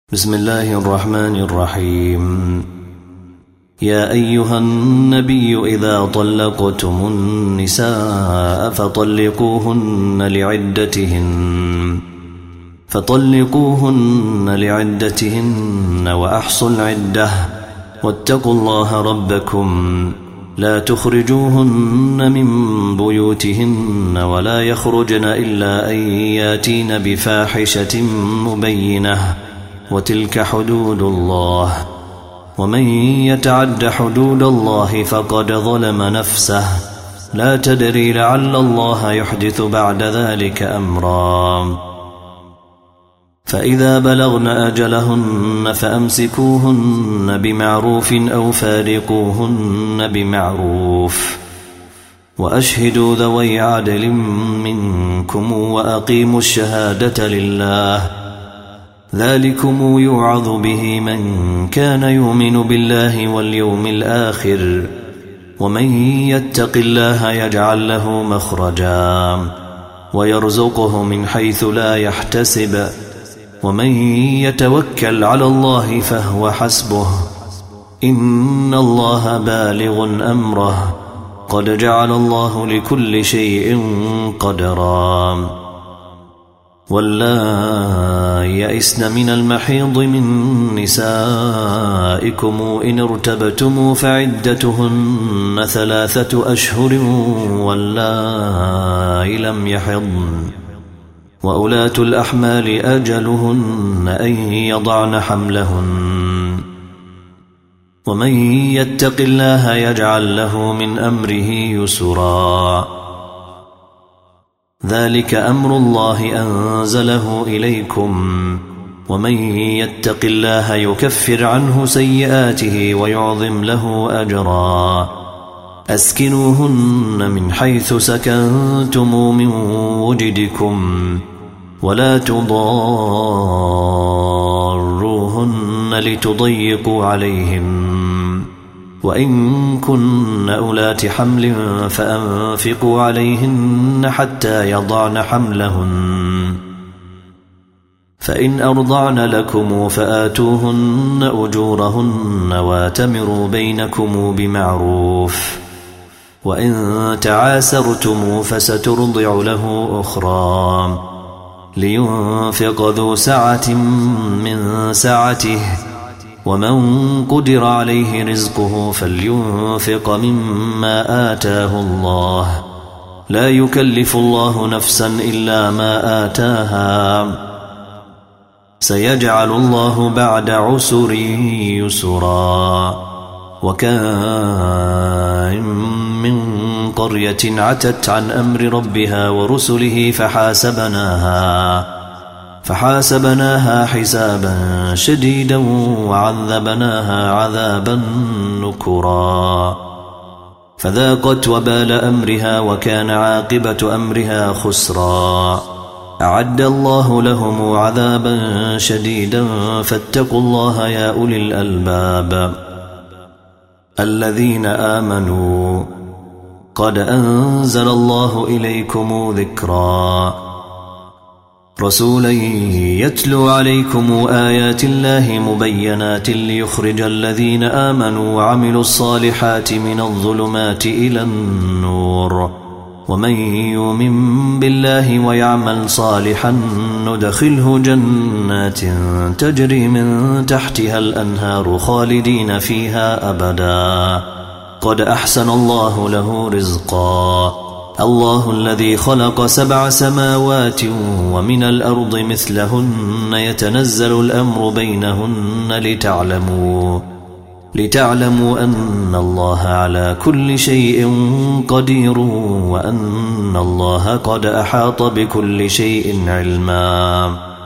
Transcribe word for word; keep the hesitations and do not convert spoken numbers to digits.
بسم الله الرحمن الرحيم. يا أيها النبي إذا طلقتم النساء فطلقوهن لعدتهن فطلقوهن لعدتهن وأحصوا العدة واتقوا الله ربكم لا تخرجوهن من بيوتهن ولا يخرجن إلا أن ياتين بفاحشة مبينة وتلك حدود الله ومن يتعد حدود الله فقد ظلم نفسه لا تدري لعل الله يحدث بعد ذلك أمرا. فإذا بلغن أجلهن فأمسكوهن بمعروف أو فارقوهن بمعروف وأشهدوا ذوي عدل منكم وأقيموا الشهادة لله ذلكم يوعظ به من كان يؤمن بالله واليوم الآخر ومن يتق الله يجعل له مخرجا ويرزقه من حيث لا يحتسب ومن يتوكل على الله فهو حسبه إن الله بالغ أمره قد جعل الله لكل شيء قدرا. واللائي يئسن من المحيض من نسائكم إن ارتبتم فعدتهن ثلاثة أشهر واللائي لم يحضن وأولاة الأحمال أجلهن أن يضعن حملهن ومن يتق الله يجعل له من أمره يسرا. ذلك أمر الله أنزله إليكم ومن يتق الله يكفر عنه سيئاته ويعظم له أجرا. أسكنوهن من حيث سكنتم من وجدكم ولا تضاروهن لتضيقوا عليهم وإن كن أولات حمل فأنفقوا عليهن حتى يضعن حملهن فإن أرضعن لكم فآتوهن أجورهن واتمروا بينكم بمعروف وإن تعاسرتم فسترضع له أخرى لينفق ذو سعة من سعته ومن قدر عليه رزقه فلينفق مما آتاه الله لا يكلف الله نفسا إلا ما آتاها سيجعل الله بعد عسر يسرا. وكأين من قرية عتت عن أمر ربها ورسله فحاسبناها فحاسبناها حسابا شديدا وعذبناها عذابا نكرا فذاقت وبال أمرها وكان عاقبة أمرها خسرا. أعد الله لهم عذابا شديدا فاتقوا الله يا أولي الألباب الذين آمنوا قد أنزل الله إليكم ذكرا رسولا يتلو عليكم آيات الله مبينات ليخرج الذين آمنوا وعملوا الصالحات من الظلمات إلى النور ومن يؤمن بالله ويعمل صالحا ندخله جنات تجري من تحتها الأنهار خالدين فيها أبدا قد أحسن الله له رزقا. الله الذي خلق سبع سماوات ومن الأرض مثلهن يتنزل الأمر بينهن لتعلموا لتعلموا أن الله على كل شيء قدير وأن الله قد أحاط بكل شيء علما.